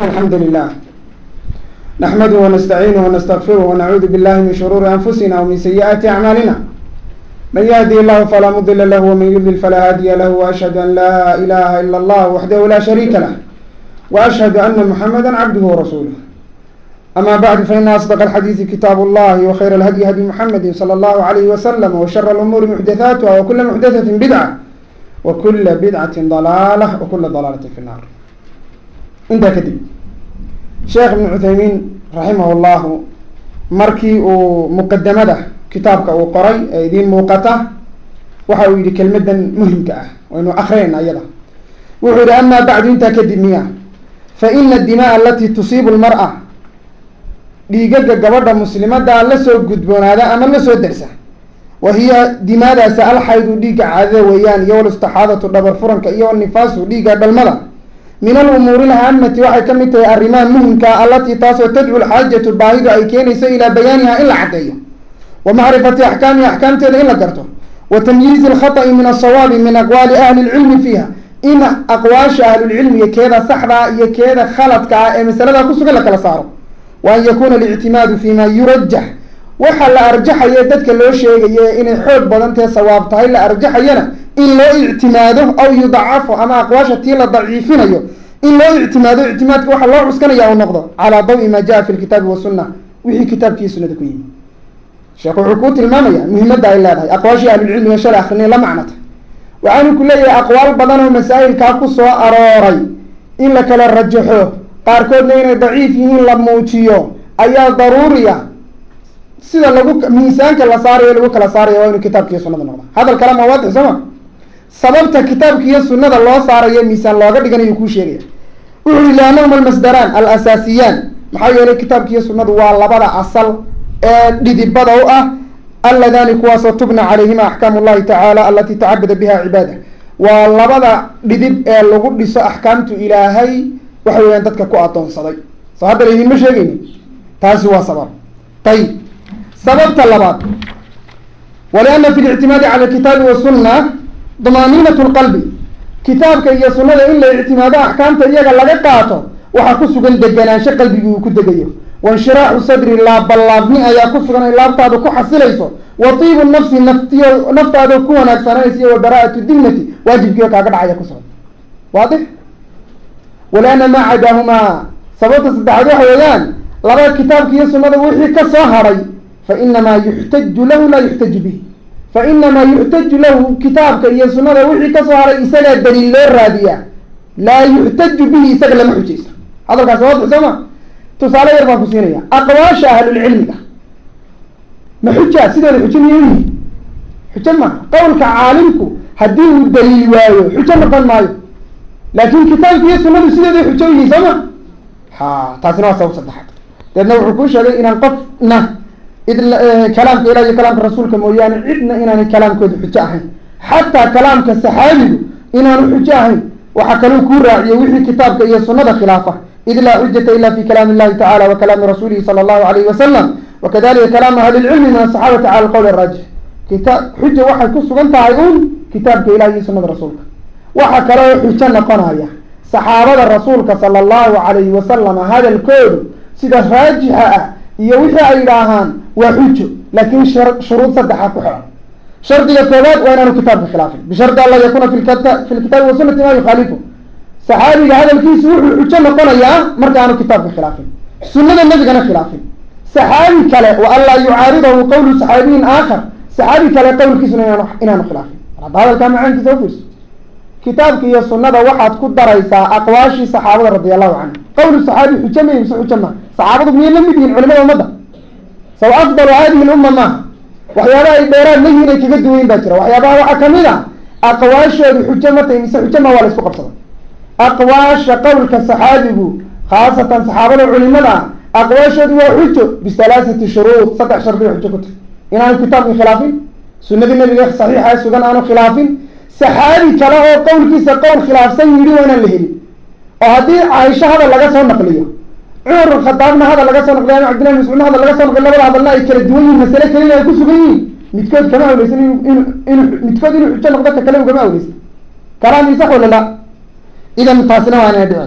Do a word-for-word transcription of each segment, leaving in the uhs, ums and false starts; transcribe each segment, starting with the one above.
الحمد لله نحمده ونستعينه ونستغفره ونعوذ بالله من شرور أنفسنا ومن سيئات أعمالنا من يهدي الله فلا مضل له ومن يضلل فلا هادي له وأشهد أن لا إله إلا الله وحده لا شريك له وأشهد أن محمدا عبده ورسوله أما بعد فإن أصدق الحديث كتاب الله وخير الهدي هدي محمد صلى الله عليه وسلم وشر الأمور محدثاتها وكل محدثة بدعة وكل بدعة ضلالة وكل ضلالة في النار. انت كدب شيخ ابن عثيمين رحمه الله مركي ومقدمته كتابك وقري دين موقته وحاول يدي كلمة مهمة وإنه أخرين أيضا وعود أما بعد انت كدب مياه فإن الدماء التي تصيب المرأة dhiigagga gabadha muslimadda la soo gudboonaada ama la soo darsa wahiya dimaadaas alxaydu dhiigga caadada weeyaan iyo walistaxaadatu dhabar furanka iyo nifaasu dhiigga dhalmada min al-umuuri al-haamati waxay ka mid tahay arrimaha muhimka allatii taasoo tadcu al-xaajatu baahidu ay keenayso ilaa bayaaniha in la caddeeyo wa macrifati axkaamiha axkaamteeda in la garto wa tamyiizi al-khata'i min as-sawaabi min aqwaali ahli al-cilmi fiiha in aqwaasha ahlulcilmiga keeda saxda iyo keeda khaladka ah ee masalada ku sugan la kala saaro وأن يكون الاعتماد فيما يرجح وحل أرجح يدك لو شيء إن حب بدنته صواب تهي لا أرجح ينا إن لا اعتماده أو يضعفه أما أقواش تيلا ضعيفين أيه إن لا اعتماده اعتمادك وحل الله عسكنا يا النقضة على ضوء ما جاء في الكتاب والسنة وحي كتاب في سنة كوين شيخ عقود المامية مهمة دا إلا هاي أقواش أهل العلم والشرع أخرين لا معنته وعن كل أقوال بدن ومسائل كاكوس وأراري إلا كلا رجحوه qaarkoodna inay daciif yihiin la muujiyo ayaa daruuriya sida lagu miisaanka la saarayo lagu kala saarayo waa inuu kitaabka iyo sunnada noqdo hadal kale ma waadix sama sababta kitaabka iyo sunnada loo saarayo miisaan looga dhiganayo kuu sheegaya wuxuu ilaanahum almasdaraan al-asaasiyaan maxaa yeelay kitaabka iyo sunnadu waa labada asal ee dhidibada u ah alladani kuwaasoo tubna calayhima axkaamu llahi tacaala alatii tacabada biha cibaada waa labada dhidib ee lagu dhiso axkaamtu ilaahay waxa weeyaan dadka ku adoonsaday soo hadda idinma sheegayni taasi waa sabab ayib sababta labaad walianna fi lictimaadi cala alkitaabi wasunna damaaniinatu lqalbi kitaabka iyo sunnada in la ictimaado axkaamta iyaga laga qaato waxaa ku sugan deganaansho qalbigi uu ku degayo wainshiraaxu sadri laabalaabni ayaa ku sugan ay laabtaada ku xasilayso wa tiibu nafsi naftiyo naftaada ku wanaagsananaysa iyo wa baraa'atu dimmati waajibkiiyo kaaga dhacaya ku sugan waadix walaana maa cadaahumaa sababta saddexaad waxa weeyaan laba kitaabka iyo sunnada wixii ka soo haray fa inamaa yuxtaju lahu laa yuxtaju bihi fa inamaa yuxtaju lahu kitaabka iyo sunnada wixii kasoo haray isagaa daliil loo raadiyaa laa yuxtaju bihi isaga lama xujaysto hadalkaasi waadix soo ma tusaale yar baan ku siinaya aqwaasha ahlulcilmiga ma xuja sideeda xujo miyay yihi xujo maaha qowlka caalimku haddii uu daliil waayo xujo noqon maayo laakin kitaabka iyo sunnadu sideeday xujo yihiin soo ma ha taasina waa sabab saddexaad deedna wuxuu kuu sheegay inaan qofna id kalaamka ilah iyo kalaamka rasuulka mooyaane cidna inaanay kalaamkooda xujo ahayn xataa kalaamka saxaabigu inaanu xujo ahayn waxaa kaluu kuu raaciye wixii kitaabka iyo sunnada khilaafa id laa xujata ila fi kalaami illahi tacala wa kalaami rasuulihi sala allahu alayhi wasalam wakadalika kalaam ahli lcilmi min asaxaabati cala alqowl araajix kita xuja waxay ku sugan tahay un kitaabka ilah iyo sunnada rasuulka waxaa kaloo xujo noqonaya saxaabada rasuulka sala allahu calayhi wasalam hadalkoodu sida raajixa ah iyo wixii ay idhaahaan waa xujo laakin shuruud saddexa ku xiran shardiga koobaad waa inaanu kitaabka khilaafin bishardi an laa yakuna fi lkitaabi wasunati ma yukhaalifu saxaabiga hadalkiisu wuxuu xujo noqonayaa markaanu kitaabka khilaafin sunnada nebigana khilaafin saxaabi kale wa an laa yucaaridahu qowlu saxaabiyin aakhar saxaabi kale qowlkiisuna inaanu khilaafin hadda hadalkaa macaankiisa ufiirso kitaabka iyo sunnada waxaad ku daraysaa aqwaashii saxaabada radi allahu canhu qowlu saxaabi xujo ma mise xujo ma saxaabadu miyay la mid yihiin culimada ummadda saw afdalu hadihi lumma maaha waxyaabaha ay dheeraad la yihiin ay kaga duwayn baa jira waxyaabaha waxaa kamid a aqwaashoodu xujo ma tahay mise xujo ma waa la isku qabsada aqwaasha qowlka saxaabigu khaasatan saxaabada culimada aqwaashoodu waa xujo bisalaasati shuruud saddex shardi xujo ku tahay inaanu kitaabka khilaafin sunnadii nabiga saxiixa sugan aanu khilaafin saxaabi kale oo qowlkiisa qowl khilaafsan yidhi waa inaan la helin oo haddii caaisho hadal laga soo naqliyo cumar khadaabna hadal laga soo naqliyo ama cabdillahi mascuudna hadal laga soo naqliyo labada hadalna ay kala duwan yihiin masale keliya ay ku sugan yihiin midkood kama awleysan in in midkood inuu xujo noqdo ka kale ugama awleysan kalaam isax wala la idan taasina waa inay dhicin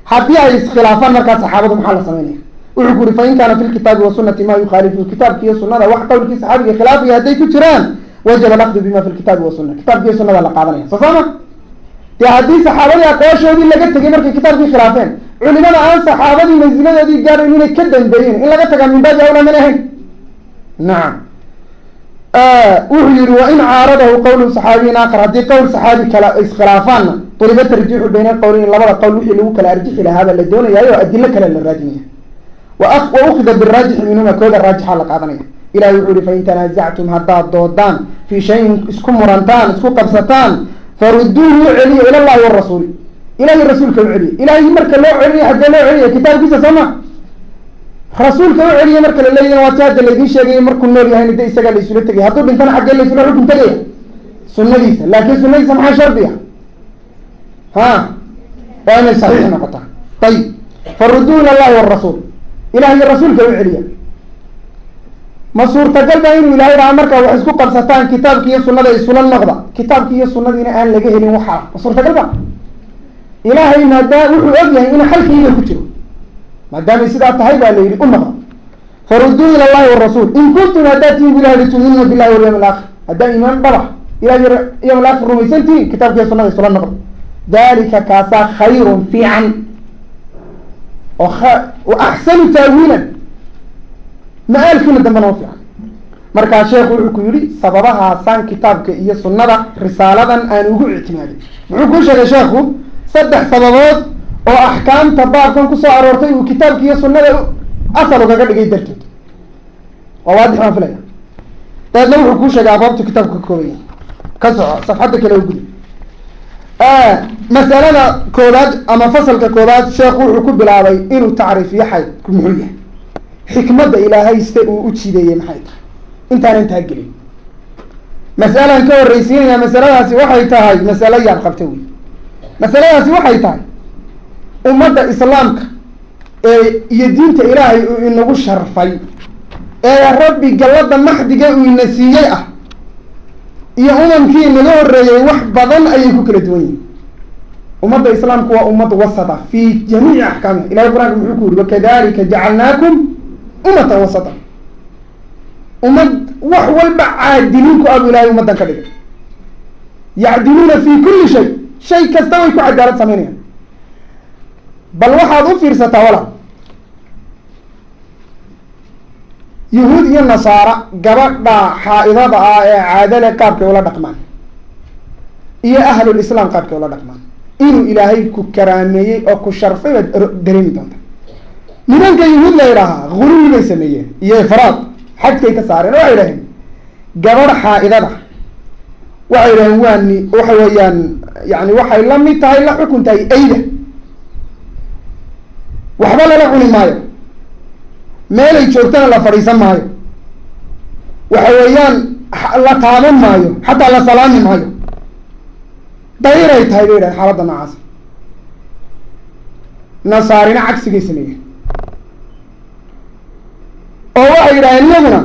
haddii ay iskhilaafaan markaa saxaabadu maxaa la sameynaya wuxuu ku yuri fain kaana fi lkitaabi wasunati ma yukhaalifu kitaabki iyo sunada wax qowlkii saxaabiga khilaafiya hadday ku jiraan wajaba alaqdu bima fi lkitaabi wasuna kitaabki iyo sunada la qaadanaya soo sama dee haddii saxaabadii aqooshoodii laga tegay markay kitaabkii khilaafeen culimada aan saxaabadii mansiladoodii gaarayn inay ka dambeeyeen in laga tagaa min baabi awla man ahayn nacam wuxuu yihi wain caaradahu qowlu saxaabiyin aakhar haddii qowl saxaabi kale iskhilaafaanna uliba tarjiixu bayna qowleyn labada qowl wixii lagu kala arjixi lahaaba la doonayaayo o adilo kale la raadinaya wa ukida biraajixi minhuma kooda raajixa la qaadanaya ilahi wuxuu yihi fain tanaasactum haddaad doodaan fii shayin isku murantaan isku qabsataan faruduuhu u celiya ila llahi warasuuli ilahi rasuulka u celiya ilahi marka loo celiya haddee loo celiya kitaabkiisa soo ma rasuulka u celiya marka la leeyahy waa ti hadda laydin sheegay markuu nool yahayna de isagaa la isula tegaya hadduu dhintana xaggee la isula xukun tegaya sunadiisa laakin sunadiisa maxaa shardi ah ha waa inay saxiix noqotaa ayib faruduuhu ila llahi warasuul ilahi iyo rasuulka u celiya ma suurtagal ba inuu ilahay dhaha markaa wax isku qabsataan kitaabki iyo sunada isula noqda kitaabki iyo sunadiina aan laga helin waxaa ma suurtagal ba ilahay maadaa wuxuu og yahay inuu xalkiiga ku jiro maadaamay sidaa tahay baa la yihi u noqda faruduu ila llahi warasuul in kuntum haddaad tihin bilahi lituminuna billahi walyawm alaakhir haddaa iimaan dhaba ilahi yawm alaakhir rumaysan tihin kitaabki iyo sunada isula noqda dalika kaasaa khayrun fiican oo wa axsanu taawiilan ma-aalkiina dambena u fiican markaa sheekhu wuxuu ku yihi sababahaasaan kitaabka iyo sunada risaaladan aan ugu ictimaaday muxuu kuu sheegay sheekhu saddex sababood oo axkaamta baabkan kusoo aroortay uu kitaabka iyo sunada asal ugaga dhigay darteed waa waadix baan filaya dabeedna wuxuu kuu sheegay abwaabtu kitaabka ka koobaya ka soco safxadda kale u gudi masalada koobaad ama fasalka koobaad sheekhu wuxuu ku bilaabay inuu tacriifiyo xaydku muxuu yahay xikmadda ilaahay se uu u jideeyey maxay tahay intaanan taa gelin mas'alan ka horreysiinaya masaladaasi waxay tahay masalo yaad qabta wey masaladaasi waxay tahay ummadda islaamka ee iyo diinta ilaahay uu inagu sharfay ee rabbi gallada maxdiga uu ina siiyey ah iyo umamkii inaga horreeyey wax badan ayay ku kala duwan yihin ummadda islaamku waa ummad wasata fi jamiici axkaamiha ilahay qur-aanka muxuu ku yuri wakadalika jacalnaakum ummatan wasata ummad wax walba caadiliin ku abu ilahay ummaddan ka dhigay yacdiluuna fi kulli shay shay kasta way ku cadaalad samaynayaan bal waxaad u fiirsataa walaal yahuud iyo nasaara gabadha xaa-idada ah ee caadale qaabkay ula dhaqmaan iyo ahlul islaam qaabkay ula dhaqmaan inuu ilaahay ku karaameeyey oo ku sharfay baad dareemi doonta nimanka yahuud la yidhaahaa guluwi bay sameeyeen iyo ifraad xajkay ka saareen waxay idhaheen gabadh xaa-idada waxay idhaheen waani waxa weeyaan yani waxay la mid tahay la xukun tahay ayda waxba lala cuni maayo meelay joogtana la fadhiisan maayo waxa weeyaan la taaban maayo xataa la salaami maayo dayray tahay bay idhahen xaaladda noocaas nasaarina cagsigay sameeyeen oo waxay yidhaheen iyaguna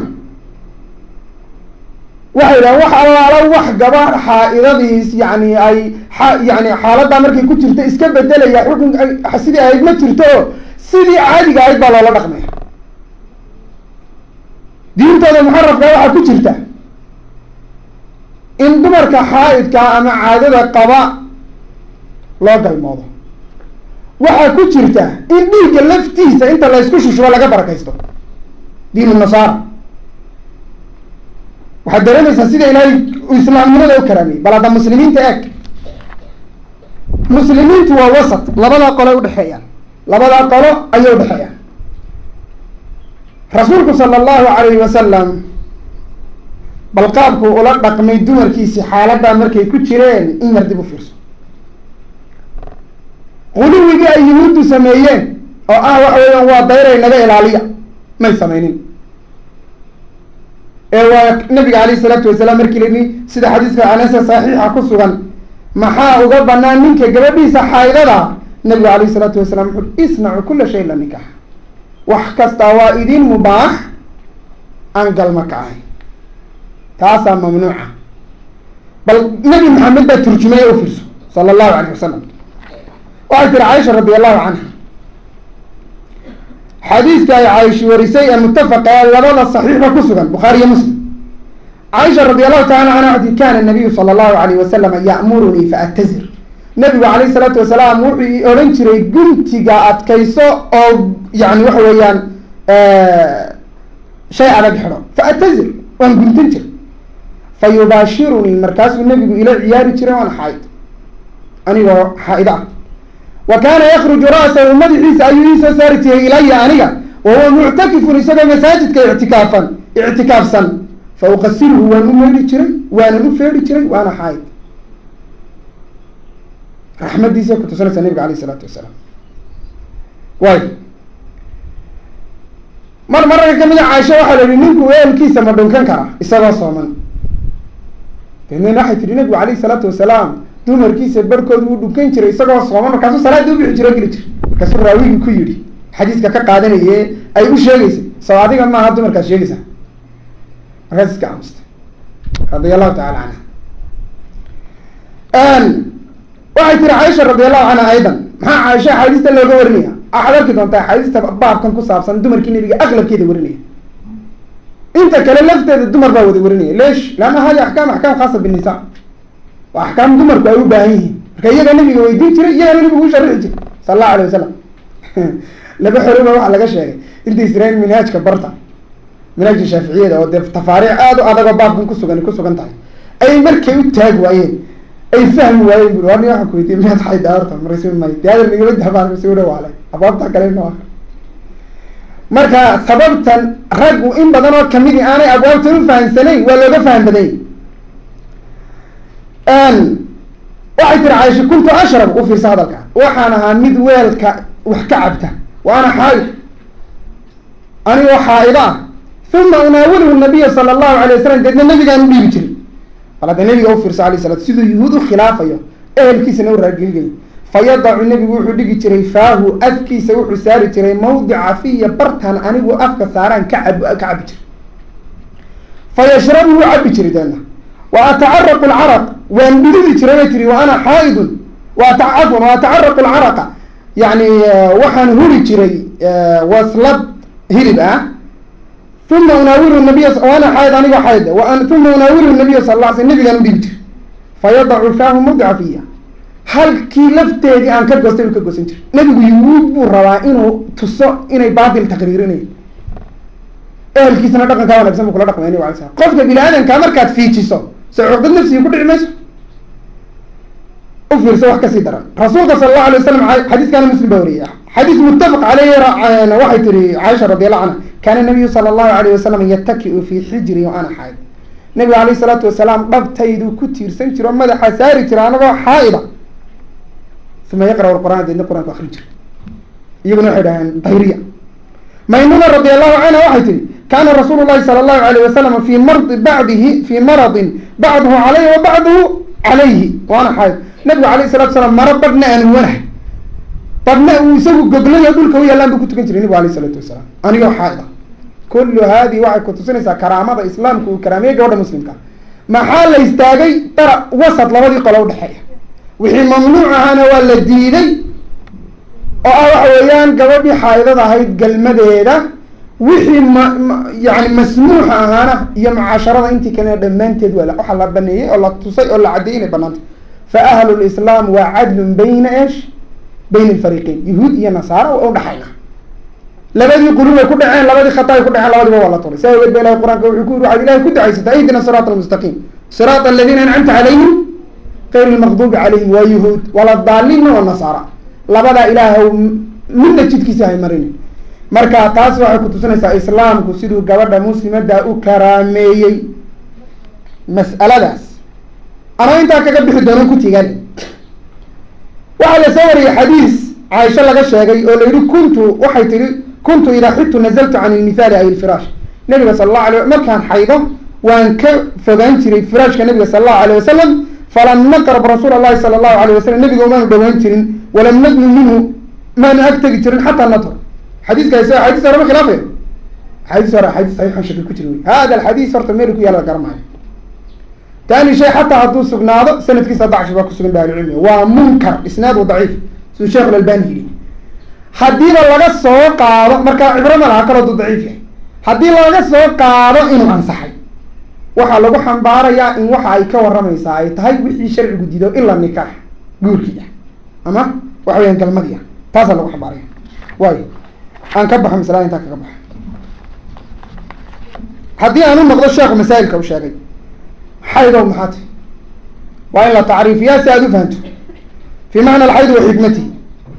waxay yidhaheen wax allaala wax gabadh xaa-idadiis yani ay yani xaaladdaa markay ku jirto iska bedelaya xukun sidii ahayd ma jirto oo sidii caadiga ahayd baa loola dhaqmaya diintooda muxarafka waxaa ku jirta in dumarka xaa-idka ama caadada qaba loo galmoodo waxaa ku jirta in dhiigga laftiisa inta la ysku shushubo laga barakaysto diin nasaara waxaad dareemaysaa sida ilaahay islaamnimada u karaamiyey bal hadda muslimiinta eeg muslimiintu waa wasat labadaa qole udhexeeyaan labadaa qolo ayay udhexeeyaan rasuulku sala allahu calayhi wasalam bal qaabku ula dhaqmay dumarkiisi xaaladdaa markay ku jireen in yar dib u fiirso quluwigii ay yuhuuddu sameeyeen oo ah waxa weeyaan waa dayray naga ilaaliya may samaynin ee waa nabiga alayhi salaatu wasalaam markii layihi sida xadiiska anasa saxiixa ku sugan maxaa uga banaan ninka gabadhiisa xaaidada nabiga alayhi salaatu wasalaam wuxu isnacu kula shay la nikax wax kastaa waa idin mubaax aan galma ka ahay taasaa mamnuuca bal nabi maxamed baa turjumay u fiirso sala allahu alayh wasalam waxay tiri caaisha radi allahu canha xadiiska ay caaisha warisay ee muttafaqa ee labada saxiixba ku sugan bukhaari iyo muslim caaisha radi allahu taala canha waxay tii kana nabiyu sala allahu alayh wasalam ya'murunii faatazir nabigu calayhi salaatu wasalaam wuxuu odhan jiray guntiga adkayso oo yani waxa weeyaan shay adag xidho faatazir waan guntan jiray fa yubaashirunii markaasuu nabigu ila ciyaari jiray waan xaaid anigoo xaaid ah wa kaana yakruju ra'sahu madaxiisa ayuu iisoo saari jiray ilaya aniga wahuwa muctakifun isagoo masaajidka ictikaafan ictikaafsan fa uqasilhu waan u meydhi jiray waanan u feedhi jiray waana xaaid raxmadiisa kutusanaysa nabiga alayh isalaatu wasalaam way mar mararka kamida caaisha waxaa la yihi ninku weelkiisa ma dhunkan kara isagoo sooman deedna waxay tihi nabigu alayh isalaatu wasalaam dumarkiisa barhkooda uu dhunkan jiray isagoo sooman markaasuu salaada ubixi jiro geli jira markaasuu raawigii ku yidhi xadiiska ka qaadanaye ay u sheegeysay saw adiga maaha dumarkaas sheegaysa markaas iska aamustay radia allahu tacala canha waxay tiri caaisha radi allahu canha aydan maxaa caaisha axaadiista looga warinaya waxaad arki doontaa axaadiista baabkan ku saabsan dumarkii nabiga aqlabkeeda warinaya inta kale lafteeda dumar baa wada warinaya leesh laana hadi axkaam axkaam khaasa binisa waa axkaam dumarku ay u baahan yihiin marka iyaga nabiga weydiin jiray iyagana nabigu u sharixi jiray sala allahu alayh wasalam laba xoroba waxaa laga sheegay inta israel minhaajka barta minhaajka shaaficiyada oo dee tafaariic aada u adagoo baabkan kusugan ku sugan tahay ay markay u taag waayeen ay fahmi waayeen bui warni waxaan ku weydiye miyaad xay daarta markaas may de hadal nigama daabaan kasi udhawaale abaabta kale no marka sababtan raggu in badan oo kamidi aanay abwaabtan u fahamsanayn waa looga faham badany waxay tiri caaisha kuntu ashrab u fiirsa hadalka waxaan ahaa mid weelka wax ka cabta wa ana xaaid anigoo xaaida ah uma unaawiluhu nabiya sala allahu alay wasalam deedna nabigaan u dhiibi jiray bal hadda nabiga u fiirsa alayh salatu siduu yuhuud u khilaafayo ehelkiisana u raargeligayo fayadacu nabigu wuxuu dhigi jiray faahu afkiisa wuxuu saari jiray mawdica fiya bartan anigu afka saaraan ka cab ka cabi jiray fayashrabu wuu cabi jiray deedna wa atacaraqu lcaraq waan dhididi jiray bay tiri wa ana xaaidun waafwan wa atacaraqu lcaraqa yani waxaan huri jiray waslad hilib ah uma unaawilu nabiya ana xaaid anigoo xaaid uma unaawilu nabiya sal la sl nabigaan u dhibi jiray fayadacu faahu mawdica fiya halkii lafteedii aan ka goostay u ka goosan jiray nabigu yuhuud buu rabaa inuu tuso inay baatil taqriirinayo ehelkiisana dhaqankaa wanagsan bu kula dhaqmay nabig alay slam qofka bini aadamkaa markaad fiijiso so cuqdad nafsiga ku dhici mayso u fiirso wax kasii daran rasuulka sala allahu alay wasalam xadiiskaana muslim baa wariyay xadiis muttafaq caleyhi waxay tiri caaisha radi allahu canha kaana nabiyu sala allahu alayh wasalam yataki-u fii xijri wa ana xaaid nabiga alayh isalaatu wasalaam dhabtaydu ku tiirsan jiro madaxa saari jira anagoo xaaida uma yaqra' lqur'aan deedna qur'anku akri jira iyaguna waxay dhaheen dayriya maymuna radi allahu canha waxay tihi kana rasuulu llahi sala allahu alayh wasalam fi mardi bacdihi fii maradin bacduhu calayhi wa bacduhu calayhi waana xaaid nabigu alayh salatu salaam maro badhna aan huwanahay badhna uu isagu goglayo dhulka u yaallaan buu ku tukan jiray nabigu alayh isalaatu wasalaam anigoo xaaid ah kullu haadii waxay kutusinaysaa karaamada islaamka uu karaamiyey gabadha muslimka maxaa la istaagay dara wasad labadii qolo udhexeeya wixii mamnuuc ahaana waa la diiday oo ah waxa weeyaan gabadhii xaaidada ahayd galmadeeda wixii ma yani masmuuxa ahaana iyo mucaasharada intii kalena dhammaanteed waa waxaa la baneeyey oo la tusay oo la caddeeyey inay banaantay fa ahlu lislaam waa cadlun bayna esh bayna alfariiqeyn yahuud iyo nasaara waa udhaxayna labadii qulub ay ku dhaceen labadii khata ay ku dhaceen labadiba waa la turay saa aweed ba ilahi qur-aanka wuxuu ku yiri waxaad ilahay ku ducaysataa ihdina siraata almustaqiim siraata aladiina ancamta calayhim kayr lmaqduubi calayhim waa yahuud wala daalina oo nasaara labadaa ilaahw midna jidkiisa hay marin marka taas waxay kutusinaysaa islaamku siduu gabadha muslimada u karaameeyey mas'aladaas ama intaa kaga bixi doono ku tigan waxaa la soo wariyey xadiis caaisha laga sheegay oo la yihi kuntu waxay tihi kuntu idaa xidtu nazaltu can ilmithaali ay ilfiraash nabiga sala allahu alay markaan xaydo waan ka fogaan jiray firaashka nabiga sala allahu alayh wasalam falam naqrab rasuul allahi sala allahu alayh wasalam nabiga umaanu dhawaan jirin walam nadnu minhu maanu ag tegi jirin xataa natr xadiiskaas xadiis hore ma khilaafayo xadiis hore xadiis saxiixan shaki ku jira wey hada alxadiis horta meel ku yaala garamaayo tani shay xataa hadduu sugnaado sanadkiisa dacfi baa kusugan ba ahlucilmiga waa munkar isnaad wa daciif siduu sheekh alalbani yidhi haddiiba laga soo qaado markaa cibro ma laha kaloo du daciif yahay haddii laga soo qaado inuu ansaxay waxaa lagu xambaarayaa in waxa ay ka warramaysaa ay tahay wixii sharcigu dido ila nikaax guurkii ah ama waxa weyaan galmadii ah taasaa lagu xambaaraya waayo aan ka baxo masalada intaa kaga baxo haddii aan u noqdo sheekhu masaa'ilka u sheegay xaydow maxaa tahy waa in la tacriifiyaa si aada u fahanto fi macna alxayd wa xikmatihi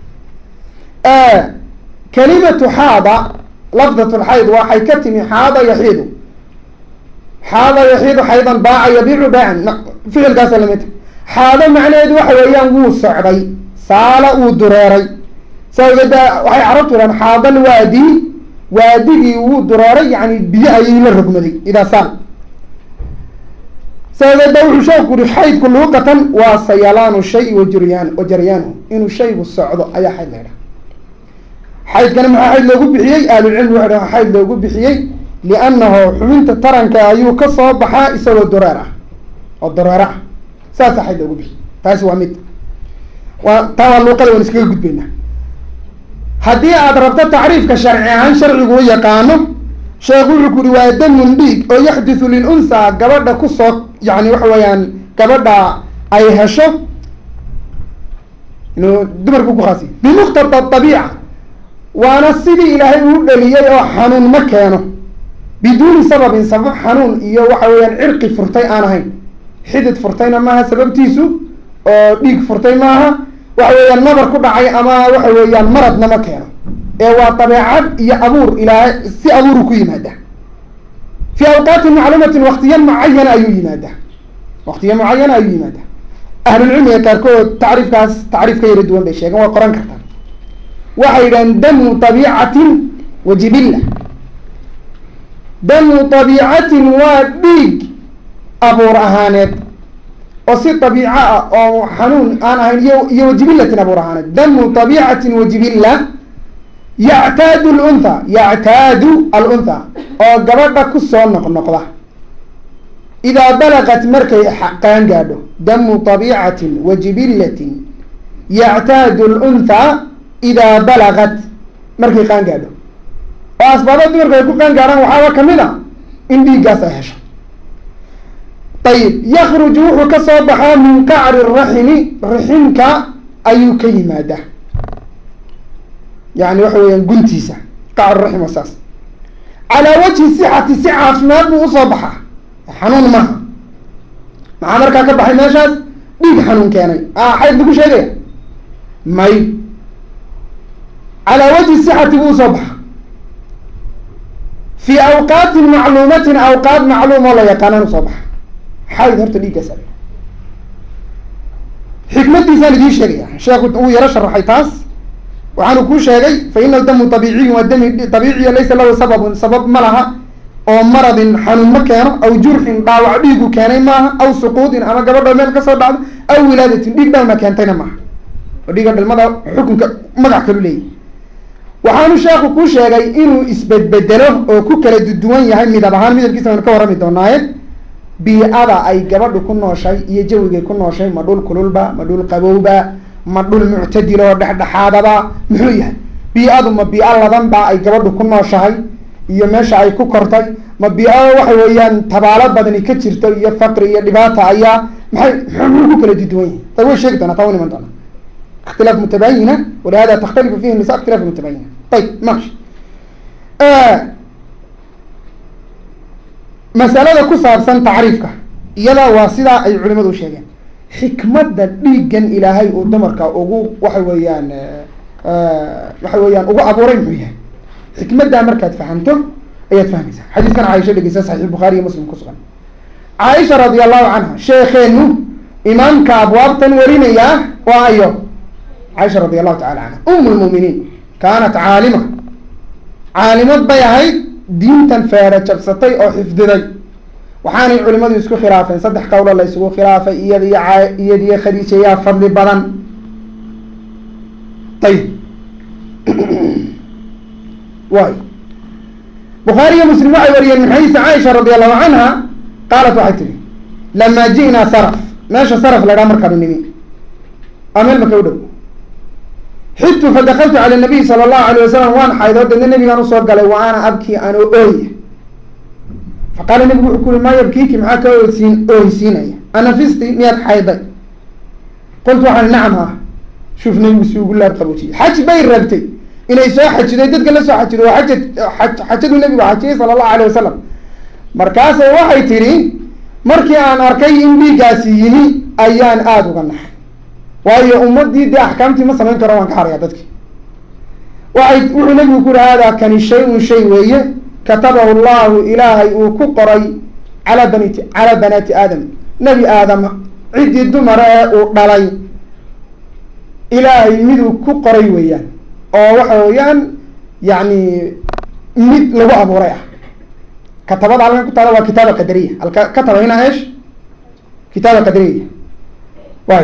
kalimatu xaada lafdat lxayd waxay ka timi xaada yaxiidu xaada yaxiidu xaydan baaca yabiicu baacan ficilkaasa lamid xaado macnaheedu waxa weeyaan wuu socday saala uu dureeray saawgeed waxay carabtu idhahan xaadan waadi waadigii wuu dureeray yani biyo ayay la rogmaday idaa saal saawgeed ba wuxuu sheeku uri xaydku luuqatan waa sayalaanu shay wajriyaan wa jaryaanhu inuu shaygu socdo ayaa xayd la idhaha xaydkana maxaa xayd loogu bixiyey ahlulcilmi waxay dhaha xayd loogu bixiyey liannahu xubinta taranka ayuu ka soo baxaa isagoo dureer ah oo dureero ah saasa xayd loogu bixiyey taasi waa mid waa taa waa luuqada waan iskaga gudbaynaa haddii aad rabto tacriifka sharci ahaan sharcigu u yaqaano sheekhu wuxuu ku uri waa damun dhiig oo yaxdithu lilunhaa gabadha kusoo yani waxa weeyaan gabadha ay hesho inuu dumarku ku khaasiyo bimuqtada abiica waana sidii ilaahay uu dhaliyey oo xanuun ma keeno biduuni sababin sabab xanuun iyo waxa weeyaan cirqi furtay aan ahayn xidid furtayna maaha sababtiisu oo dhiig furtay maaha waxa weeyaan nabar ku dhacay ama waxa weeyaan maradna ma keeno ee waa dabeecad iyo abuur ilaahay si abuuru ku yimaada fi awqaatin macluumatin waktiya mucayana ayuu yimaada waktiya mucayana ayuu yimaada ahlulcilmiga qaarkood tacriifkaas tacriif ka yara duwan bay sheegeen waa qoran kartaa waxay yidhahan damu abiicatin wa jibilla damu abiicatin waa dhiig abuur ahaaneed oo si abiico ah oo xanuun aan ahayn iyo iyo wajibillatin abuur ahaaneed damu abiicatin wajibilla yactaadu luntha yactaadu aluntha oo gabadha kusoo noqnoqda idaa balagat markay qaan gaadho damu abiicatin wajibillatin yactaadu luntha idaa balagat markay qaan gaadho oo asbaaba dumarka ay ku qaan gaadhaan waxaaba kamid a in dhiiggaas ay hesho ayib yakruju wuxuu ka soo baxaa min qacri raximi raximka ayuu ka yimaadaa yani waxa weeyaan guntiisa qacru raxim waa saas calaa wajhi sixati si caafimaad buu usoo baxaa xanuun maaha maxaa markaa ka baxay meeshaas dhiig xanuun keenay a xayd lagu sheegaya may calaa wajhi sixati buu usoo baxa fi awqaatin macluumatin awqaad macluum oo la yaqaanaan usoo baxa xayd horta dhiiggaas a xikmadiisaan idiin sheegaya sheekhu uu yaro sharaxay taas waxaanu kuu sheegay fa ina damu abiiciyu waa dami abiiciya laysa lahu sababun sabab ma laha oo maradin xanuun ma keeno aw jurxin dhaawac dhiigu keenay maaha aw suquudin ama gabadho meel kasoo dhacdo aw wilaadatin dhiig dhalma keentayna maaha oo dhiiga dhalmada xukunka magac kalu leeyahy waxaanu sheekhu kuu sheegay inuu isbedbedelo oo ku kala duwan yahay midab ahaan midabkiisa waynu ka warrami doonaaye bii-ada ay gabadhu ku nooshay iyo jawigay ku nooshay ma dhul kululba ma dhul qabowba ma dhul muctadil oo dhexdhexaadaba muxuu yahay bii-adu ma bii-a ladan ba ay gabadhu ku nooshahay iyo meesha ay ku kortay ma bii-a waxa weeyaan tabaalo badani ka jirto iyo faqri iyo dhibaata ayaa maxay muxuu ku kala duwan yahay tay way sheegi doonaa taa wan iman doona اختلاف متباينة ولهذا تختلف فيه النساء اختلاف متباينة طيب ماشي آه مسألة كسابسا تعريفك يلا واسدا أي علماء شيئا حكمة ديجا إلهي ودمرك أوجو وحويان آه وحويان أوجو أبورين فيها حكمة دا مركز فهمته أي تفهميها حديث كان عائشة اللي قصة صحيح البخاري ومسلم كسرا عائشة رضي الله عنها شيخين إمام كأبواب تنورين إياه وأيوه عائشة رضي الله تعالى عنها أم المؤمنين كانت عالمة عالمة بيهاي دين تنفارة شبستي أو حفظدي وحاني علماء يسكو خلافة صدح قول الله يسكو خلافة إيدي عا... إيدي خديشة يا فضل بدن طيب واي بخاري ومسلم وعي من حديث عائشة رضي الله عنها قالت وحيتني لما جئنا صرف ماشي صرف لغا مركب النمي أمل مكودو xidtu fadakaltu cala nabiy sala allahu alayh wasalam waan xaydo dadna nabigaan usoo galay wa ana abkii anoo ooya faqaala nabigu wuxuu ku uri maa yabkiiki maxaa ka oosiin ooysiinaya anafisti miyaad xayday qultu waxaan nacam ha shuf nabigu si ugu laab qaboojiyey xaj bay rabtay inay soo xajiday dadka la soo xajido waa xaja xajadu nabigu xajiyey sala allahu alayh wasalam markaasay waxay tidhi markii aan arkay in dhiiggaasi yimi ayaan aada uga naxay waayo ummadii dee axkaamtii ma samayn karo waan ka haraya dadki waay wuxuu nabigu ku yihi haadaa kani shay-un shay weeye katabahu llahu ilaahay uu ku qoray calaa baniti calaa banaati aadam nebi aadama ciddii dumara ee uu dhalay ilaahay miduu ku qoray weeyaan oo waxa weeyaan yani mid lagu abuuray ah katabada halkan ku taala waa kitaaba qadariya alka kataba hina esh kitaaba qadariya waay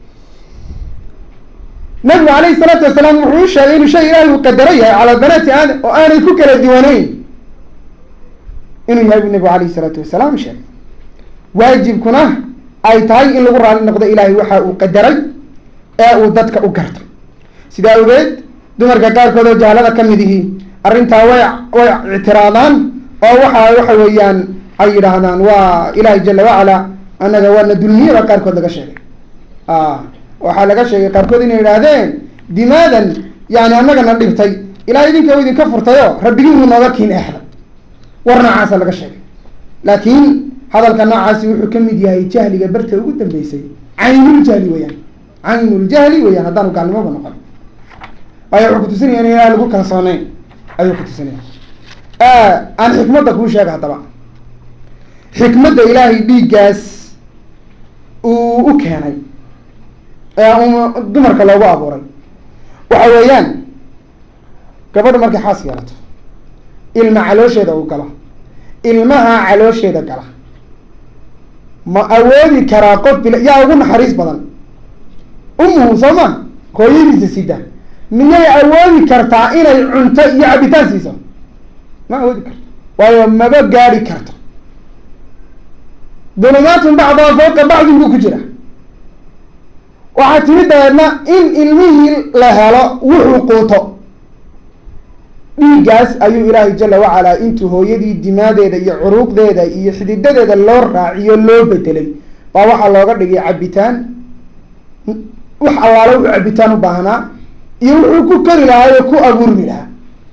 nabigu alayhi salaatu wasalaam wuxuu u sheegay inuu shay ilaahay uu qadaro yahay calaa banaati aadam oo aanay ku kala duwaneyn inuu yahay bu nabigu alayhi salaatu wasalaam sheegay waajibkuna ay tahay in lagu raali noqdo ilaahay waxa uu qadaray ee uu dadka u garto sidaa awgeed dumarka qaarkood oo jahalada kamid ihi arrintaa way way ictiraadaan oo waxa waxa weeyaan ay yidhaahdaan waa ilaahay jala wacala annaga waana dulmiyada qaarkood laga sheegay waxaa laga sheegay qaarkood inay yidhaahdeen dimaadan yani annagana dhibtay ilahay idinka u idinka furtayo rabbigiinu nooga kiin eexda war noocaasa laga sheegay laakiin hadalka noocaasi wuxuu kamid yahay jahliga barta ugu dambeysay caynuljahli weyaan caynuljahli weyaan haddaanu gaalnimoba noqon waayo wuxuu kutusinaya in ilaah lagu kalsooneyn ayuu kutusinaya aan xikmadda kuu sheega haddaba xikmadda ilaahay dhiiggaas uu u keenay ee dumarka loogu abuuray waxa weeyaan gabadha markay xaas yeelato ilma caloosheeda uu galo ilmaha caloosheeda gala ma awoodi karaa qof bil yaa ugu naxariis badan umuhu soo ma hooyadiisa sida miyay awoodi kartaa inay cunto iyo cabitaan siiso ma awoodi karto waayo maba gaari karto dulumaatun bacdaa fawqa bacdin buu ku jira waxaa timi dabeedna in ilmihii la helo wuxuu quuto dhiiggaas ayuu ilaahay jala wacalaa intuu hooyadii dimaadeeda iyo curuuqdeeda iyo xididadeeda loo raaciyo loo bedelay baa waxaa looga dhigay cabitaan wax allaale wuxuu cabitaan u baahnaa iyo wuxuu ku kari lahaa oo ku abuurmi lahaa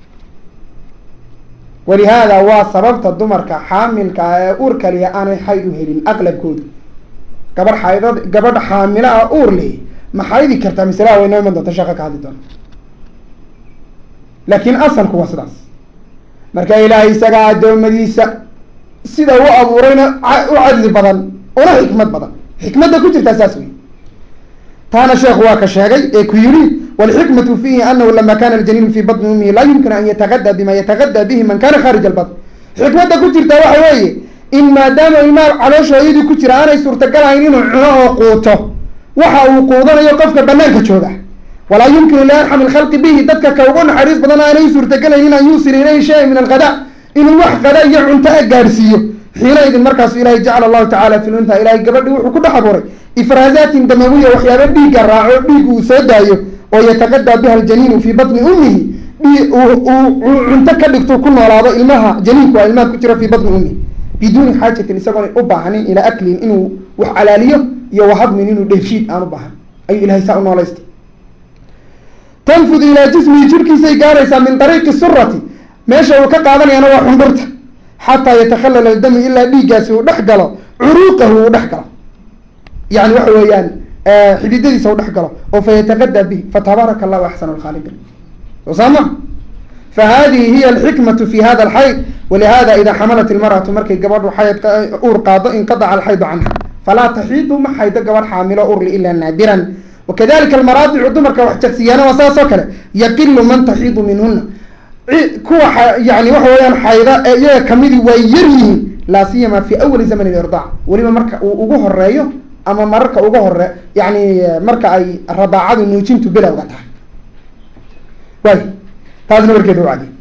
walihaada waa sababta dumarka xaamilka ah ee uur kaliya aanay xayd u helin aqlabkooda gabadh xaydad gabadha xaamilo ah uur leh ma xaydi kartaa masalaa way noo iman doonta shaqa ka hadli doona laakiin asalku waa sidaas marka ilaahay isagaa adoomadiisa sida u abuurayna u cadli badan una xikmad badan xikmadda ku jirtaa saas wey taana sheekhu waa ka sheegay ee ku yiri walxikmatu fiihi anahu lama kana aljaniinu fi batni umihi laa yumkinu an yatagadaa bima yatagadaa bihi man kana kharij albatn xikmadda ku jirtaa waxa weeye in maadaama ilmaha caloosha hooyadii ku jira aanay suurtagalahayn inuu cuno oo quuto waxa uu quudanayo qofka banaanka jooga walaa yumkinu liarxam alkhalqi bihi dadka ka ugu naxariis badan aanay suurtagalayn an yuusil ilayhi shayan min alghada inuu wax qada iyo cunto a gaadhsiiyo xiina idin markaasu ilahay jacala allahu tacala fi lunta ilahay gabadhi wuxuu ku dhex abuuray ifraazaatin damawiya waxyaaba dhiigga raaco dhiig uu soo daayo oo yataqadaa biha aljaniinu fii batni ummihi uu cunto ka dhigto ku noolaado ilmaha janiinku waa ilmaha ku jira fii batni ummihi biduuni xaajatin isagoona u baahanin ilaa aklin inuu wax calaaliyo iyo wahadmin inuu dheefshiid aan u baahan ayuu ilahay saa u noolaysta tanfudu ilaa jismihi jirkiisay gaaraysaa min dariiqi surati meesha uu ka qaadanayana waa xundhurta xataa yatakhalala aldamu ilaa dhiiggaasi uu dhex galo curuuqahu uu dhex galo yani waxa weeyaan xididadiisa u dhex galo oo fa yataqadaa bihi fatabaaraka allahu axsanu alkhaaliqin soo saama fa hadihi hiya alxikmatu fi hada alxayd walihada ida xamalat ilmaratu markay gabadhu xayd uur qaado inqadaca alxaydu canha falaa taxiidu ma xaydo gabadh xaamilo urli ilaa naadiran wakadalika almaraadicu dumarka wax jaqsiyaana waa saas oo kale yaqilu man taxiidu minhuna kuwa yani waxa weeyaan xayda ee iyaga kamidi waa yar yihiin laa siyama fi awali zamani irdac weliba marka uu ugu horeeyo ama mararka uga hore yani marka ay radaacadu nuujintu bilowga tahay way taasna warkeeda u cadiy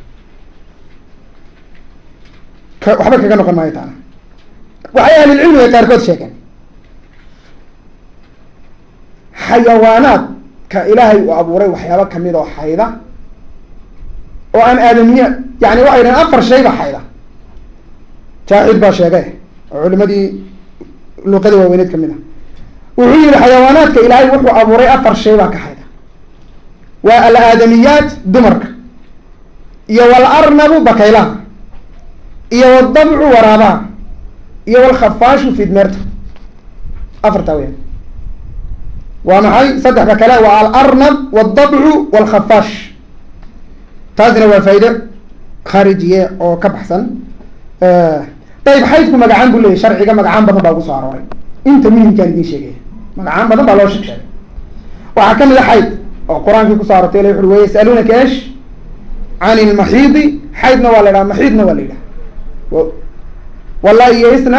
waxba kaga noqon maayo taana waxay ahlilcilmiga qaarkood sheegeen xayawaanaad ka ilaahay uu abuuray waxyaaba kamid oo xayda oo aan aadamiye yani waxay dhahen afar shay ba xayda jaaxid baa sheegay oo culimadii luqada waaweyneed kamid ah wuxuu yihi xayawaanaadka ilaahay wuxuu abuuray afar shay baa ka xayda waa alaadamiyaat dumarka iyo walarnabu bakaylaha iyo wadabcu waraabaha iyo walkhafaashu fidmeerta afartaa weya waa maxay saddexda kale waa alarnab waldabcu walkhafaash taasina waa faa'ido khaarijiye oo ka baxsan dayib xaydku magacaan buu leyahy sharciga magacaan badan baa ugu soo arooray inta muhimkaan idiin sheegaya magacaan badan baa loo sheeg sheegay waxaa kamid a xayd oo qur-aankii kusoo arortay ila wuxuri wey yasaluunaka esh can ilmaxiidi xaydna waa la yidhaha maxiidna waa la yidhaha wallahi yaisna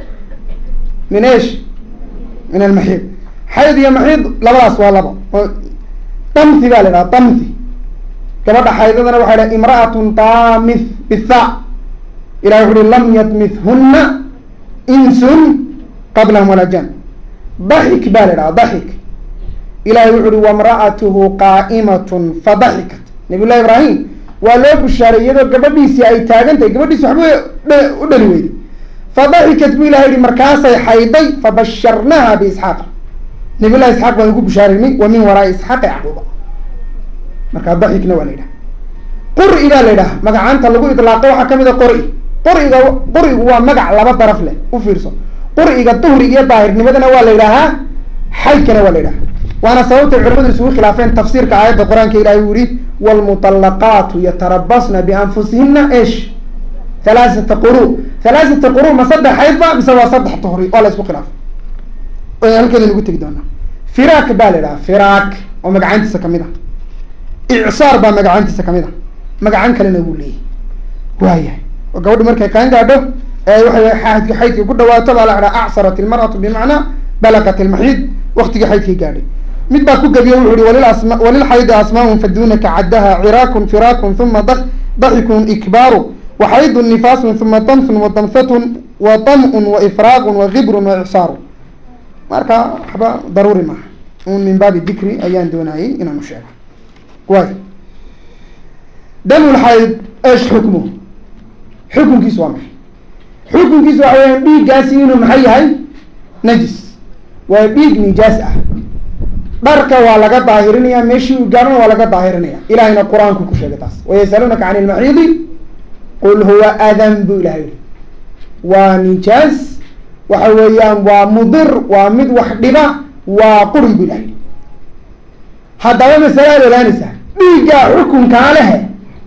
min esh min almaxiid xayd iyo maxiid labadaas waa labo damthi baa la yidhaha damthi gabadha xaydadana waxay dhaha imra'atun taamith bitha ilahi wuxu uhi lam yatmithhuna insun qablahum walaa jan daxik baa la idhaha daxik ilahi wuxu uhi wamra'atuhu qaa'imatun fadaxikat nabiy llahi ibraahim waa loo bushaaray iyadoo gabadhiisii ay taagan tahay gabadhiisi waxba u dhali weyday fadaxikat bu ilahi yihi markaasay xayday fabasharnaha biisxaaqa nabiy llahi isxaaq baan ugu bushaaraynay wa min waraai isxaaqa yacquuba markaa daxikna waa la yidhaha qur'i baa la yidhaha magacaanta lagu idlaaqo waxaa kamid a qur'i quriga qurigu waa magac laba daraf leh u fiirso quriga duhriga iyo daahirnimadana waa la yidhaahaa xaydkana waa la yidhaha waana sababtay culamadu isugu khilaafeen tafsiirka aayadda qur-aanka ilahi uu yihi wlmuطalaqaatu yatarabasna bianfusihina esh halaaثata quru halaaثata quru ma saddex xayd ba mise waa saddex duhri oo la isku khilaafay halkeeda nagu tegi doonaa firaak baa la yidhaha firaak oo magacaantiisa kamid ah icsaar baa magacaantiisa kamid ah magacan kalena wuu leeyahy waayahay oo gabadhu markay qaan gaadho waxa xaydkii ku dhawaato baa la dhaha acsarat ilmar'atu bimacnaa balagat ilmaxiid waktigii xaydkii gaadhay mid baa ku gabiye wuxu uhi walilama walilxaydi asmaa'un fadunaka caddaha ciraakun firaakun uma daxikun ikbaaru waxaydun nifaasun uma damsun wadamsatun wa dam'un wa ifraaqun wa gibrun wa icsaaru marka waxba daruuri maaha un min baabi dikri ayaan doonayay inaanu sheego waay damulxayd esh xukmu xukunkiisu waa maxay xukunkiisu waxa weya dhiiggaasi inuu maxay yahay najis waa dhiig nijaas ah dharka waa laga daahirinaya meeshii uu gaarana waa laga daahirinaya ilahayna qur-aanku ku sheegay taas wayasaluunaka can ilmaxiidi qul huwa adan bu ilahay yihi waa nijaas waxa weeyaan waa mudir waa mid wax dhiba waa quri bu ilahay haddaba masale ad ogaanaysaa dhiiggaa xukunkaa lehe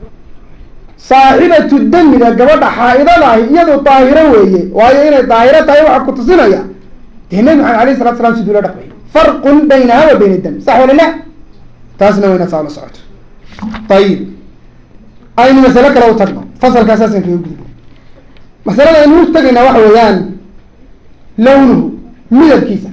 saaxibatu damiga gabadha xaa-idada ahi iyadu daahiro weeye waayo inay daahiro tahay waxaa ku tusinaya dee nabi maxamed alayh salatu slam siduu la dhaqmay farqun baynaha wa bayna dam sax wala la taasna wayna saa la socoto ayib aynu masale kale u tagno fasalkaasaasan kaga gudbo masalada aynu u tagaynaa waxa weeyaan lawnuhu midabkiisa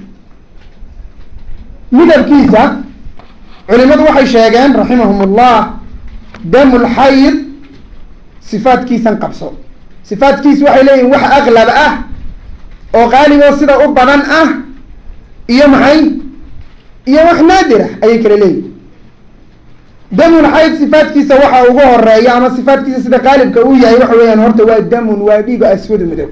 midabkiisa culimadu waxay sheegeen raximahum ullah damulxayd sifaadkiisan qabso sifaadkiisu waxay leeyihin wax aklab ah oo qaaliboo sida u badan ah iyo maxay iyo wax naadir ah ayay kala leeyihin damulxayd sifaadkiisa waxa ugu horeeya ama sifaadkiisa sida qaalibka uu yahay waxa weeyaan horta waa damun waa dhiigo aswadu madow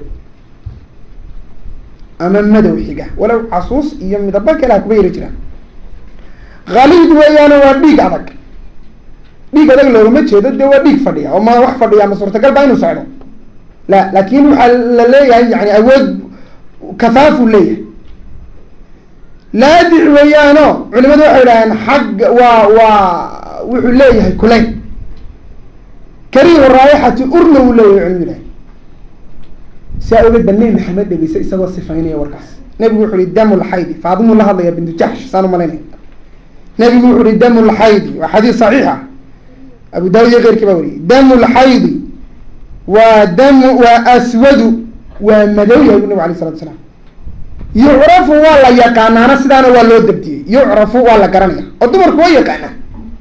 ama madow xiga walow casuus iyo midaba kalaha kuba yari jiraan khaliid weeyaano waa dhiig adag dhiig adag loogama jeedo dee waa dhiig fadhiya oo ma wax fadhiya ma suurtagal baa inuu socdo la laakin waxaa la leeyahay yani awood kafaafuu leeyahay laadic weeyaano culimadu waxay idhaaheen xagga waa waa wuxuu leeyahay kulayl kariihu raayixati urna wuu leeyahay culimadu ilahay saa ogeed ba nebi maxamed dhegeysa isagoo sifaynaya warkaas nebigu wuxu uhi damulxaydi faadimuu la hadlaya bintu jaxsh saan umalaynaya nebigu wuxu uhi damulxaydi waa xadiis saxiix ah abu daawud iyo keyrkii baa wariyay damulxaydi waa damu waa aswadu waa madow yahay bu nabig alay salatu salaam yucrafu waa la yaqaanaana sidaana waa loo dabdiyey yucrafu waa la garanaya oo dumarku waa yaqaanaa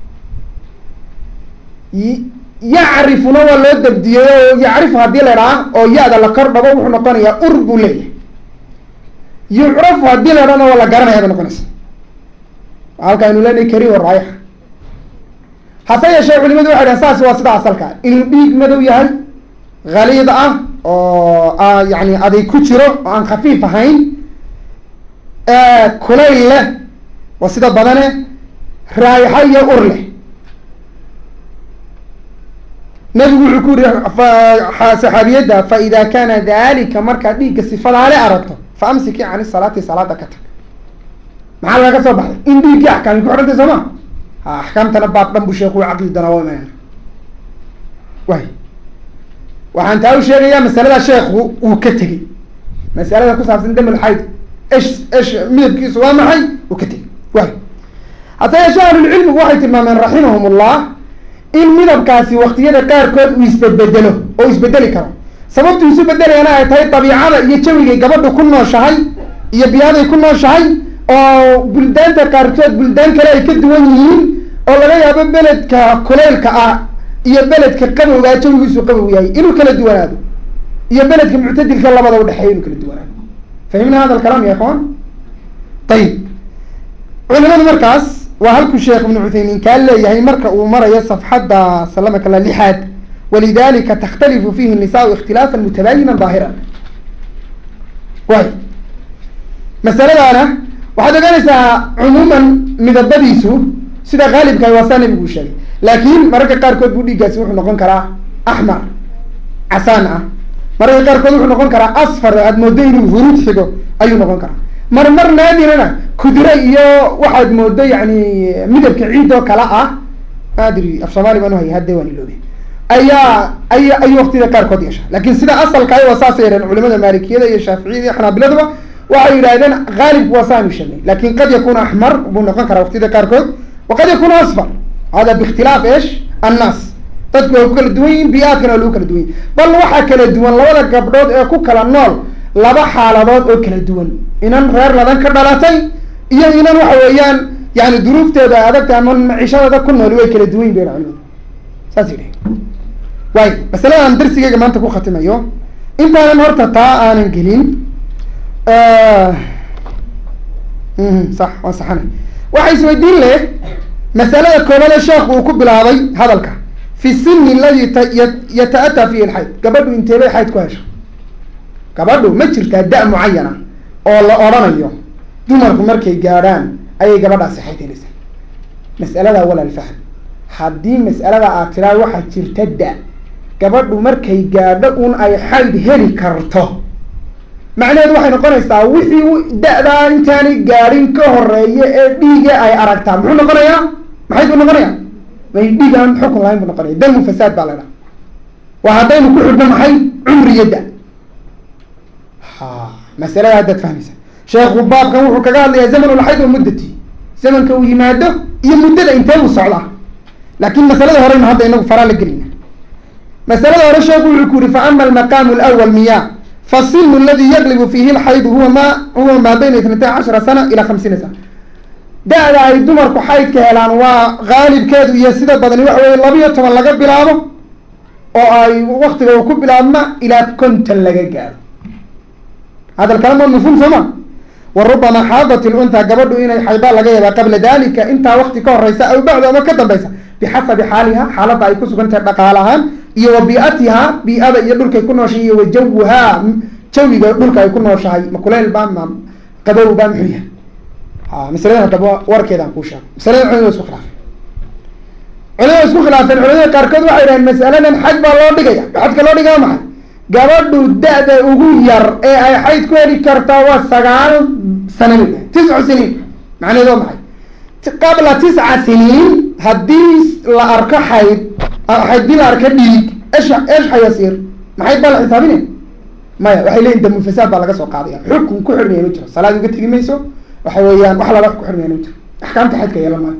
yacrifuna waa loo dabdiyey oo yacrifu haddii la idhaha oo ya-da la kor dhabo wuxuu noqonayaa ur buu leeyahay yucrafu haddii la idhahna waa la garanaya bay noqonaysa halka aynu leenahay kari oo raayaxa hase yeeshee culimadu waxay dhahan saas waa sida asalka inuu dhiig madow yahay haliid ah oo yani aday ku jiro oo aan khafiif ahayn kulayl leh waa sida badane raayaxa iyo ur leh nabigu wuxuu ku yiri saxaabiyadda fa ida kana dalika markaa dhiigga sifadaale aragto fa amsiki can salaati salaada ka tag maxaa laga soo baxday in dhiiggii axkaami ku xidhantay sooma ha axkaamtana baab dhan bu sheeku caqli danaawamaya way waxaan taa u sheegayaa masalada sheekhu uu ka tegey masalada ku saabsan damul xayd esh esh midabkiisu waa maxay uu ka tegey way haddee yeeshee ahlulcilmigu waxay tilmaameen raximahum ullah in midabkaasi waktiyada qaarkood uu isbedbedelo oo isbedeli karo sababtu isu bedelayana ay tahay dabiicada iyo jawigay gabadhu ku nooshahay iyo biyaaday ku nooshahay oo buldaanta qaarkood buldaan kale ay ka duwan yihiin oo laga yaabo beledka kuleylka ah iyo beledka qabowgaa jawigiisu qabow yahay inuu kala duwanaado iyo beledka muctadilka labada udhexeeya inuu kala duwanaado fahimna hada alkalaam ya ikhwan ayib culimadu markaas waa halkuu sheekh ibnu cuthaymiin kaa leeyahay marka uu marayo safxadda salamaka la lixaad walidalika takhtalifu fihi nisaau ikhtilaafan mutabayinan daahiran way masaladaana waxaad ogaanaysaa cumuuman midabadiisu sida haalibkaay waa saa nabigu u sheegay laakin mararka qaarkood buu dhiiggaasi wuxuu noqon karaa axmar casaan ah mararka qaarkood wuxuu noqon karaa asfar aad moodo inuu huruud xigo ayuu noqon karaa mar mar naadirana kudre iyo waxaad moodo yani midabka ciid oo kale ah maadri af soomaali baan uhaya hadde waan iloobe ayaa ay ay waktiyada qaarkood yeesha lakin sida asalkaay waa saasay yareen culimada maalikiyada iyo shaaficiyada iyo xanaabiladuba waxay yidhahdeen haalibku waa saanu sheegnay lakin qad yakunu axmar buu noqon karaa waktiyada qaarkood waqad yakunu asfar hada biikhtilaaf esh annaas dadku way ku kala duwan yihin bi-aadkana waa lagu kala duwan yihin bal waxaa kala duwan labada gabdhood ee ku kala nool laba xaaladood oo kala duwan inan reer ladan ka dhalatay iyo inan waxa weeyaan yani duruufteeda adagta ama maciishadooda ku nool way kala duwan yihin bayna culimadu saas yidhi way masaladan darsigeyga maanta ku khatimayo intaanan horta taa aanan gelin sax waan saxanay waxa isweydiin leh masalada koobade sheekhu uu ku bilaabay hadalka fi sini aladi yata-ataa fihi lxayd gabadhu inteebay xayd ku hesho gabadhu ma jirtaa da- mucayana oo la odhanayo dumarku markay gaadhaan ayay gabadhaasi xayd helaysaa mas'aladaa walaal fahm haddii mas'alada aad tiraa waxaa jirta da- gabadhu markay gaadho un ay xayd heli karto macnaheedu waxay noqonaysaa wixii da-daa intaanay gaadhin ka horeeya ee dhiiga ay aragtaa muxuu noqonayaa maxay buu noqonaya may dhiigaan xukun lahayn buu noqonaya damu fasaad baa la dhaha waa haddaynu ku xidhno maxay cumriyadda ha masalada haddaad fahmaysa sheekhu baabkan wuxuu kaga hadlayaa zaman ulxayd wa muddati zamanka uu yimaado iyo muddada intee uu socdaa laakin masalada horeynu hadda inagu faraa la gelina masalada hore sheekhu wuxuu ku yihi fa ama almaqaamu alawal miya fasilmu aladi yaglibu fiihi lxaydu huwa ma huwa maa bayna itnatay cashara sana ilaa hamsiina sana da-da ay dumarku xaydka helaan waa haalibkeedu iyo sida badani waxa weye labiyo toban laga bilaabo oo ay waktiga uu ku bilaabma ilaa konton laga gaaro hadal kale ma mafhum sooma wa rubama xaadat ilunta gabadhu inay xaydaan laga yaabaa qabla dalika intaa wakti ka horeysa aw bacdu ama ka dambaysa bixasabi xaaliha xaaladda ay ku sugan tahay dhaqaal ahaan iyo wa biatiha bi-ada iyo dhulkay ku nooshahay iyo wa jawihaa jawiga dhulka ay ku nooshahay ma kuleyl baa ma qabow baa muxuu yahay ha masalada haddaba warkeedaan kuu sheego masalada culimada isku khilaafeen culimada isku khilaafeen culimada qaarkood waxay dhaheen masaladan xaj baa loo dhigaya xajka loo dhigaya maxay gabadhu da-da ugu yar ee ay xayd ku heli kartaa waa sagaal sana tiscu siniin macnaheed waa maxay qabla tisca siniin haddii la arko xayd haddii la arko dhiig esh esh hayasiir maxayd baa la xisaabinaya maya waxay leeyihin damufasaad baa laga soo qaadaya xukun ku xirmaya ma jiro salaad uga tegi mayso waxa weeyaan wax lala ku xirmaya ma jiro axkaamta xaydka yeelan maayo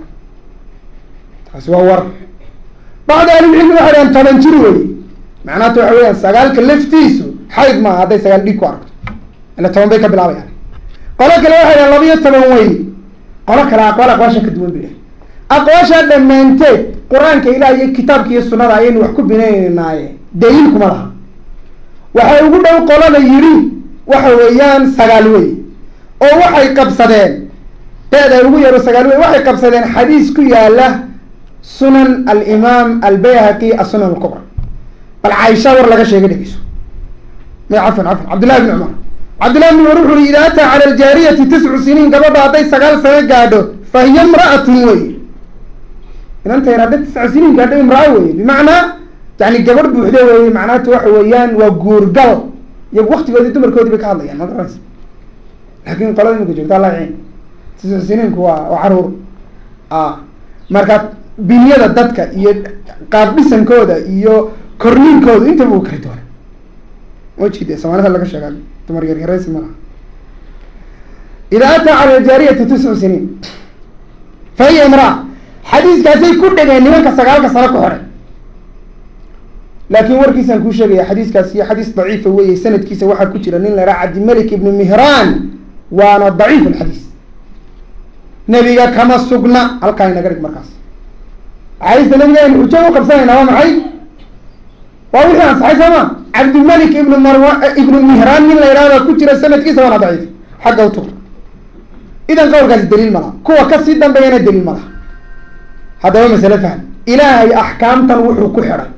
taasi waa war bacda ahlilcilmi waxay dhahan toban jir wey macnaata waxa weyaan sagaalka laftiisu xayd maaha hadday sagaal dhiig ku aragto ila toban bay ka bilaabayaan qolo kale waxay dhahan laba iyo toban wey qolo kale aqwaal aqwaasha ka duwan bay dhahay aqwaasha dhammaanteed qur-aanka ilaah iyo kitaabka iyo sunada ayaynu wax ku binaynaaye daliil kuma laha waxay ugu dhow qolada yidhi waxa weeyaan sagaal wey oo waxay qabsadeen da-da ugu yaro sagaal wey waxay qabsadeen xadiis ku yaala sunan alimaam albayhaqi asunan alkubra bal caaisha war laga sheegay dhegeyso may cafan cafan cabdillahi bni cumar cabdillahi bni cumar wuxu uri ida ataa cala aljaariyati tiscu siniin gabadha hadday sagaal sano gaadho fa hiya imra'atun wey inanta yar hadday tisca siniin gaadho imraa wey bimacnaa yani gabadh buuxdo wey macnaatu waxa weeyaan waa guurgal iyagu waktigoodii dumarkoodii bay ka hadlayaan ma garanaysa laakin qolada imika joogta alla ciin tiscu siniinku waa waa caruur a marka binyada dadka iyo qaab dhisankooda iyo korniinkooda intaba uu kala doona wajide soomaalida laga sheegaa dumar yaryareysi malaha idaa ataa cala aljaariyati tiscu siniin fa hiya imraa xadiiskaasay ku dhegeen nimanka sagaalka sano ku xiray laakin warkiisaan kuu sheegaya xadiiskaas iyo xadiis daciifa weeye sanadkiisa waxaa ku jira nin la haha cabdimalik ibnu mihraan waana daciif alxadiis nebiga kama sugna halkaa inaga dhig markaas axaadiista nabiga aynu xujo u qabsanayna waa maxay waa wixii ansaxay sooma cabdimalik ibnu marwa ibnu mihraan nin la yidhahda ku jira sanadkiisa waana daciif xagga u tuur idan qowlkaasi daliil malaha kuwa kasii dambeeyana daliil malaha haddaba masale fahm ilaahay axkaamtan wuxuu ku xidhay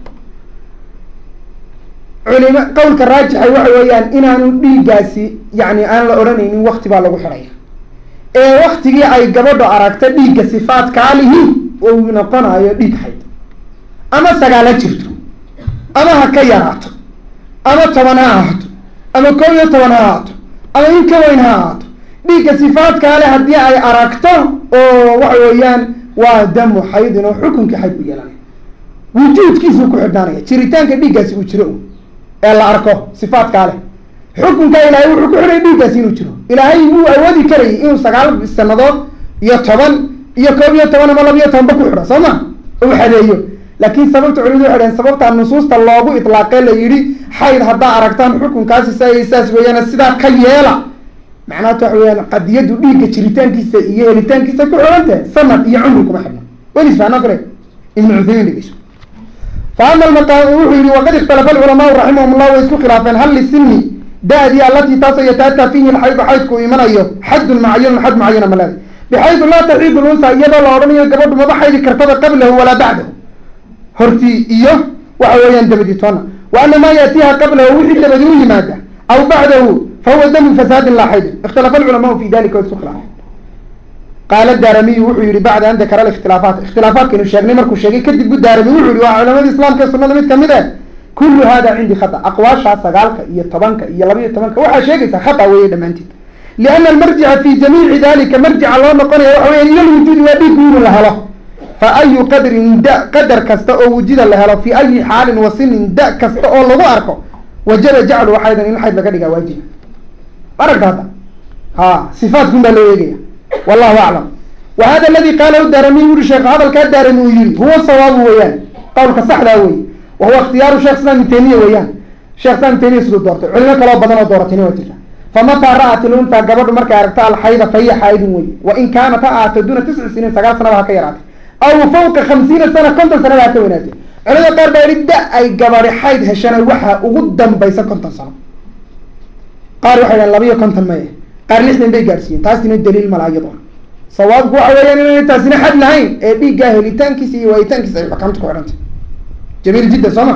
culima qowlka raajixay waxa weeyaan inaanu dhiiggaasi yani aan la odhanaynin wakti baa lagu xidhaya ee waktigii ay gabadho aragta dhiigga sifaadkaa lihi uu noqonayo dhiig hayd ama sagaala jirto ama ha ka yaraato ama toban ha ahaato ama koob iyo toban ha ahaato ama in ka weyn ha ahaato dhiigga sifaadkaa le haddii ay aragto oo waxa weeyaan waa damu xaydin oo xukunka xayd u yeelanaya wujuudkiisuu ku xidhnaanaya jiritaanka dhiiggaasi uu jiro ee la arko sifaadkaa leh xukunka ilaahay wuxuu ku xidhay dhiiggaasi inuu jiro ilaahay wuu awoodi karayay inuu sagaal sanadood iyo toban iyo koob iyo toban ama laba iyo tobanba ku xidho soo ma uu xadeeyo laakin sababta culimadu waxay dhaheen sababtaa nusuusta loogu itlaaqee la yidhi xayd haddaa aragtaan xukunkaasi sa saas weeyaan sidaa ka yeela macnaata waxa weyaan qadiyadu dhiigga jiritaankiisa iyo helitaankiisa ku xidhantahe sanad iyo cumri kuma xidhno welis faana kale ibnu cuthaymin dhegeyso fa ama almaqaa wuxuu yihi waqad ikhtalafa alculamaau raximahum llah way isku khilaafeen hal lisini da-dii alatii taasoo yataataa fiihi lxaydu xaydku imanayo xadun mucayanun xad mucayana malaada bixaydu laa taxiidu lunsa iyadoo la odhanayo gabadhu maba xaydi kartaba qablahu walaa bacdahu hortii iyo waxa weeyaan dabadii toona wa ana maa yaatiiha qablahu wixii dabadi u yimaada aw bacdahu fahuwa damu fasaadin laa xaydin ikhtalafa alculamaau fi dalika way isku khilaafeen qaala daaramiyu wuxuu yihi bacda an dakara alikhtilaafaat ikhtilaafaadkaynu sheegnay markuu sheegay kadib bu daarami wuxuu yihi waa culamada islaamka ee sunada mid kamid eh kullu hada cindi khata aqwaashaa sagaalka iyo tobanka iyo laba iyo tobanka waxaa sheegaysaa khata weeye dhammaanteed liana almarjica fi jamiici dalika marjica loo noqonaya waxa weya ila lwujuudi waa dhiiggu inuu la helo fa ayu qadrin da qadar kasta oo wujida la helo fi ayi xaalin wa sinin da kasta oo lagu arko wajaba jaclu xaydan in xayd laga dhigaa waajiba aragta hadda ha sifaadkun baa loo eegaya wallahu aclam wa hada aladi qaalahu daaramiy wuri sheekh hadalkaa daarami uu yihi huwa sawaabu weeyaan qawlka saxdaa wey wa huwa ikhtiyaaru sheekh islam ibn taymiya weeyaan sheekh islam ibn taymiya siduu doortay culimo kaloo badan oo dooratayna waa jirta famataa ra'at ilunta gabadhu markay aragta alxayda fahiya xaydun wey wain kaanat ha ahaato duna tisci siniin sagaal sanaba ha ka yaraatay aw fawqa khamsiina sana konton sanaba ha ka weynaatay culimada qaar baa yihi da ay gabadhi xayd heshana waxaa ugu dambaysa konton sano qaar waxay dhahen laba iyo konton maya qaar lixdan bay gaadhsiiyeen taasina daliil malaha iyadoo sawaabku waxa weeyaan inayna taasina xad lahayn ee dhiiggaa helitaankiisa iyo waayitaankiisa ay axkaamta ku xidhantay jamiil jiddan soo ma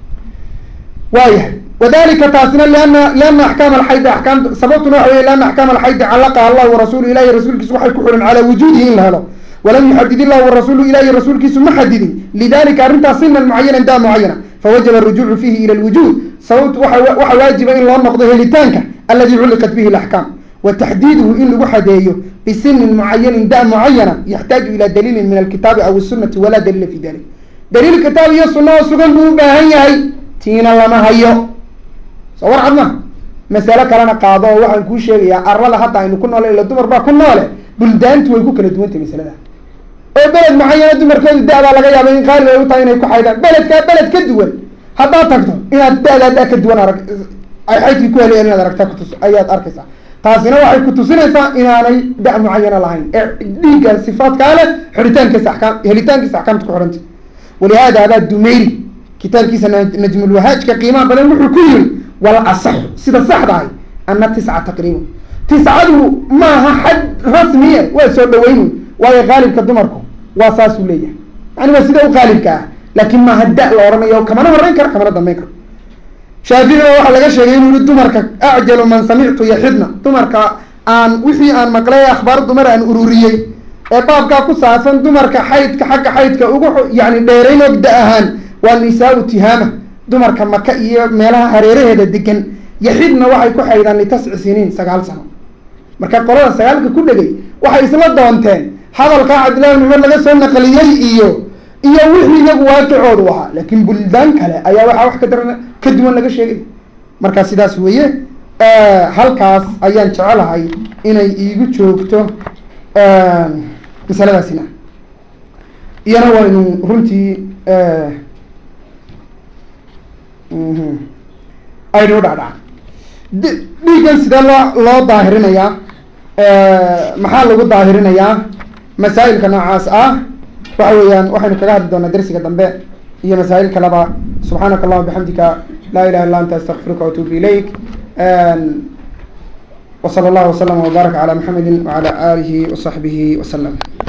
waayahay wadalika taasina liana liana axkaama alxaydi axkaamta sababtuna waxa wey liana axkaama alxaydi callaqaha allah warasuulu ilahi rasuulkiisu waxay ku xidhan calaa wujuudihi in la helo walam yuxadid illahu warasuulu ilahi rasuulkiisu ma xadidin lidalika arrintaas sinan mucayanan daa mucayana fawajaba arujuucu fiihi ila lwujuud sababt waxa waajiba in loo noqdo helitaanka aladi culliqat bihi alaxkaam wa taxdiiduhu in lagu xadeeyo bisinin mucayanin da mucayana yaxtaaju ila daliilin min alkitaabi aw sunati walaa daliila fi dalik daliil kitaab iyo sunna oo sugan buu u baahan yahay tiina lama hayo soo war cad ma masalo kalena qaado oo waxaan kuu sheegayaa arlada hadda aynu ku noole ila dumar baa ku noole buldaantu way ku kala duwantay masalada oo beled mucayana dumarkoodu da-baa laga yaabay in qaali ay u tahay inay ku xaydaan beledkaa beled ka duwan haddaad tagto inaad da-daa da ka duwan arag ay xaydkii ku helayaan inaad aragta kutus ayaad arkaysaa taasina waxay ku tusinaysaa inaanay da mucayana lahayn ee dhiigga sifaadkaa leh xidhitaankiisa akaam helitaankiisa axkaamta ku xidhantay walihada abaa dumeyri kitaabkiisa najmulwahaajka qiimaha badan wuxuu ku yiri wal asaxu sida saxda ahay ana tisca taqriiban tiscadu maaha xad rasmiye waa soo dhaweyni waayo qaalibka dumarku waa saasuu leeyahay yani waa sida u qaalibka ah laakiin maaha da la oranayo kamana horeyn karo kamana dambeyn karo shaaficina waxaa laga sheegay inuu yihi dumarka acjalu man samictu yaxidna dumarka aan wixii aan maqlay akhbaar dumar aan ururiyey ee baabkaa ku saabsan dumarka xaydka xagga xaydka ugu yani dheerayn og da ahaan waa nisaa-u tihaama dumarka maka iyo meelaha hareeraheeda degan yaxidna waxay ku xaydaan litasci siniin sagaal sano marka qolada sagaalka ku dhegay waxay isla doonteen hadalkaa cabdillahi bin cumar laga soo naqliyey iyo iyo wixii iyagu waaqicoodu ahaa laakiin buldaan kale ayaa waxaa wax ka daran ka duwan laga sheegay marka sidaas weeye halkaas ayaan jecelahay inay iigu joogto masaladaasina iyana waynu runtii aynu u dhacdhaca dhiiggan sidee loo loo daahirinayaa maxaa lagu daahirinayaa masaa'ilka noocaas ah waxa weeyaan waxaynu kaga hadli doonaa darsiga dambe iyo masaa'il kaleba subxaanaka allahuma bixamdika laa ilaha illa anta astaqfiruka waatuubu ilayk وصلى الله وسلم وبارك على محمد وعلى آله وصحبه وسلم